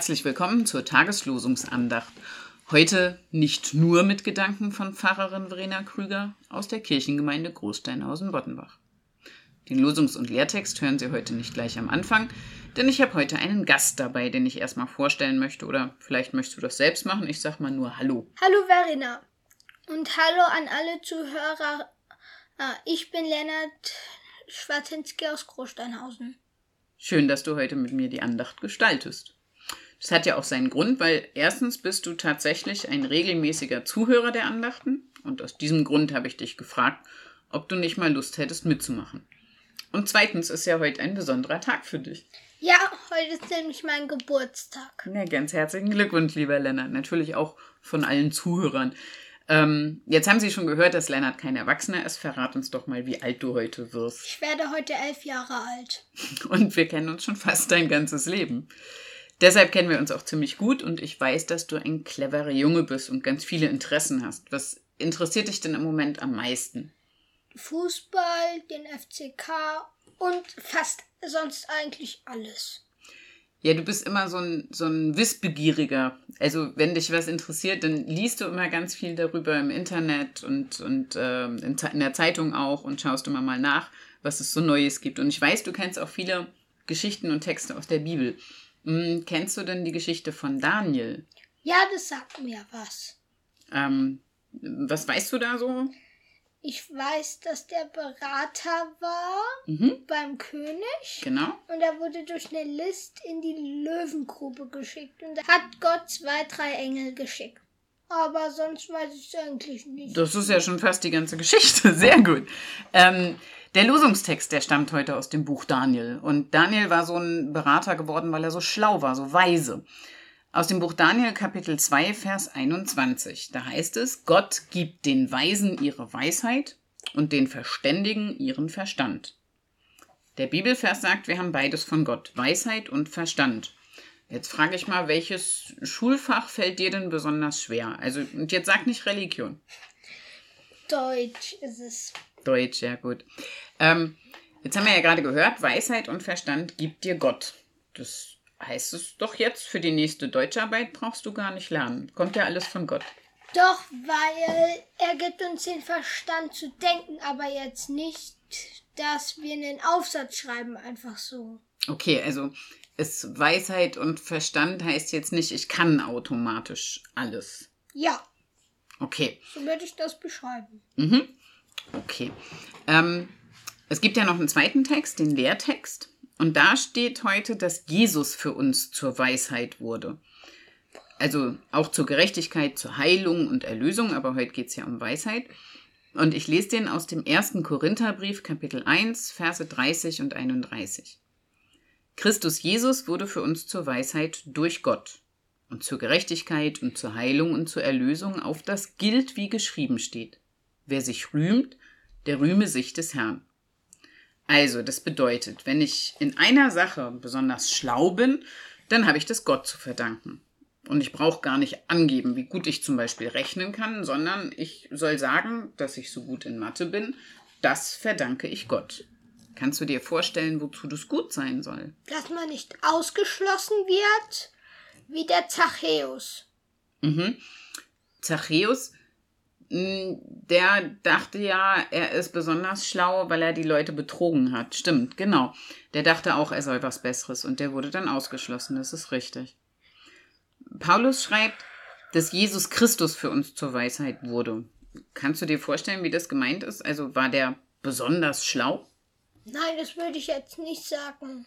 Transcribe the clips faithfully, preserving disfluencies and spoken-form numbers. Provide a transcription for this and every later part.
Herzlich willkommen zur Tageslosungsandacht. Heute nicht nur mit Gedanken von Pfarrerin Verena Krüger aus der Kirchengemeinde Großsteinhausen-Boddenbach. Den Losungs- und Lehrtext hören Sie heute nicht gleich am Anfang, denn ich habe heute einen Gast dabei, den ich erstmal vorstellen möchte. Oder vielleicht möchtest du das selbst machen. Ich sag mal nur Hallo. Hallo Verena und hallo an alle Zuhörer. Ich bin Lennart Schwartinski aus Großsteinhausen. Schön, dass du heute mit mir die Andacht gestaltest. Das hat ja auch seinen Grund, weil erstens bist du tatsächlich ein regelmäßiger Zuhörer der Andachten und aus diesem Grund habe ich dich gefragt, ob du nicht mal Lust hättest mitzumachen. Und zweitens ist ja heute ein besonderer Tag für dich. Ja, heute ist nämlich mein Geburtstag. Ja, ganz herzlichen Glückwunsch, lieber Lennart. Natürlich auch von allen Zuhörern. Ähm, jetzt haben Sie schon gehört, dass Lennart kein Erwachsener ist. Verrat uns doch mal, wie alt du heute wirst. Ich werde heute elf Jahre alt. Und wir kennen uns schon fast dein ganzes Leben. Deshalb kennen wir uns auch ziemlich gut und ich weiß, dass du ein cleverer Junge bist und ganz viele Interessen hast. Was interessiert dich denn im Moment am meisten? Fußball, den F C K und fast sonst eigentlich alles. Ja, du bist immer so ein, so ein Wissbegieriger. Also wenn dich was interessiert, dann liest du immer ganz viel darüber im Internet und, und äh, in, in der Zeitung auch und schaust immer mal nach, was es so Neues gibt. Und ich weiß, du kennst auch viele Geschichten und Texte aus der Bibel. Hm, kennst du denn die Geschichte von Daniel? Ja, das sagt mir was. Ähm, was weißt du da so? Ich weiß, dass der Berater war Mhm. beim König. Genau. Und er wurde durch eine List in die Löwengrube geschickt. Und da hat Gott zwei, drei Engel geschickt. Aber sonst weiß ich es eigentlich nicht. Das ist ja schon fast die ganze Geschichte. Sehr gut. Ähm, der Losungstext, der stammt heute aus dem Buch Daniel. Und Daniel war so ein Berater geworden, weil er so schlau war, so weise. Aus dem Buch Daniel, Kapitel zwei, Vers einundzwanzig. Da heißt es, Gott gibt den Weisen ihre Weisheit und den Verständigen ihren Verstand. Der Bibelvers sagt, wir haben beides von Gott, Weisheit und Verstand. Jetzt frage ich mal, welches Schulfach fällt dir denn besonders schwer? Also, und jetzt sag nicht Religion. Deutsch ist es. Deutsch, ja gut. Ähm, jetzt haben wir ja gerade gehört, Weisheit und Verstand gibt dir Gott. Das heißt es doch jetzt, für die nächste Deutscharbeit brauchst du gar nicht lernen. Kommt ja alles von Gott. Doch, weil er gibt uns den Verstand zu denken, aber jetzt nicht, dass wir einen Aufsatz schreiben, einfach so. Okay, also ist Weisheit und Verstand heißt jetzt nicht, ich kann automatisch alles. Ja. Okay. So würde ich das beschreiben. Mhm. Okay. Ähm, es gibt ja noch einen zweiten Text, den Lehrtext. Und da steht heute, dass Jesus für uns zur Weisheit wurde. Also auch zur Gerechtigkeit, zur Heilung und Erlösung, aber heute geht es ja um Weisheit. Und ich lese den aus dem ersten Korintherbrief, Kapitel eins, Verse dreißig und einunddreißig. Christus Jesus wurde für uns zur Weisheit durch Gott und zur Gerechtigkeit und zur Heilung und zur Erlösung, auf das gilt, wie geschrieben steht. Wer sich rühmt, der rühme sich des Herrn. Also, das bedeutet, wenn ich in einer Sache besonders schlau bin, dann habe ich das Gott zu verdanken. Und ich brauche gar nicht angeben, wie gut ich zum Beispiel rechnen kann, sondern ich soll sagen, dass ich so gut in Mathe bin, das verdanke ich Gott. Kannst du dir vorstellen, wozu das gut sein soll? Dass man nicht ausgeschlossen wird, wie der Zachäus. Mhm. Zachäus, der dachte ja, er ist besonders schlau, weil er die Leute betrogen hat. Stimmt, genau. Der dachte auch, er soll was Besseres und der wurde dann ausgeschlossen. Das ist richtig. Paulus schreibt, dass Jesus Christus für uns zur Weisheit wurde. Kannst du dir vorstellen, wie das gemeint ist? Also war der besonders schlau? Nein, das würde ich jetzt nicht sagen.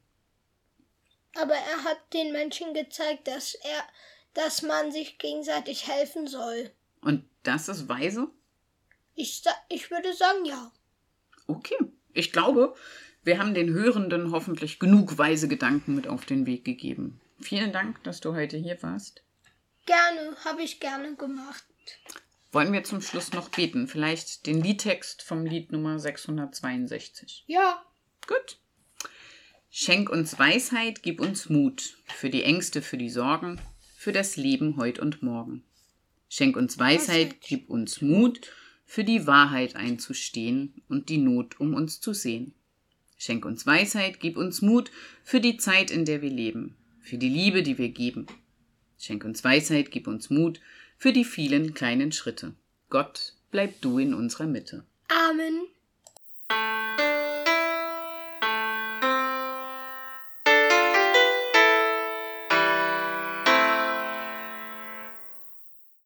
Aber er hat den Menschen gezeigt, dass er, dass man sich gegenseitig helfen soll. Und das ist weise? Ich, ich würde sagen, ja. Okay, ich glaube, wir haben den Hörenden hoffentlich genug weise Gedanken mit auf den Weg gegeben. Vielen Dank, dass du heute hier warst. Gerne, habe ich gerne gemacht. Wollen wir zum Schluss noch beten? Vielleicht den Liedtext vom Lied Nummer sechshundertzweiundsechzig. Ja. Gut. Schenk uns Weisheit, gib uns Mut, für die Ängste, für die Sorgen, für das Leben heut und morgen. Schenk uns Weisheit, gib uns Mut, für die Wahrheit einzustehen und die Not um uns zu sehen. Schenk uns Weisheit, gib uns Mut, für die Zeit, in der wir leben. für die Liebe, die wir geben. Schenk uns Weisheit, gib uns Mut für die vielen kleinen Schritte. Gott, bleib du in unserer Mitte. Amen.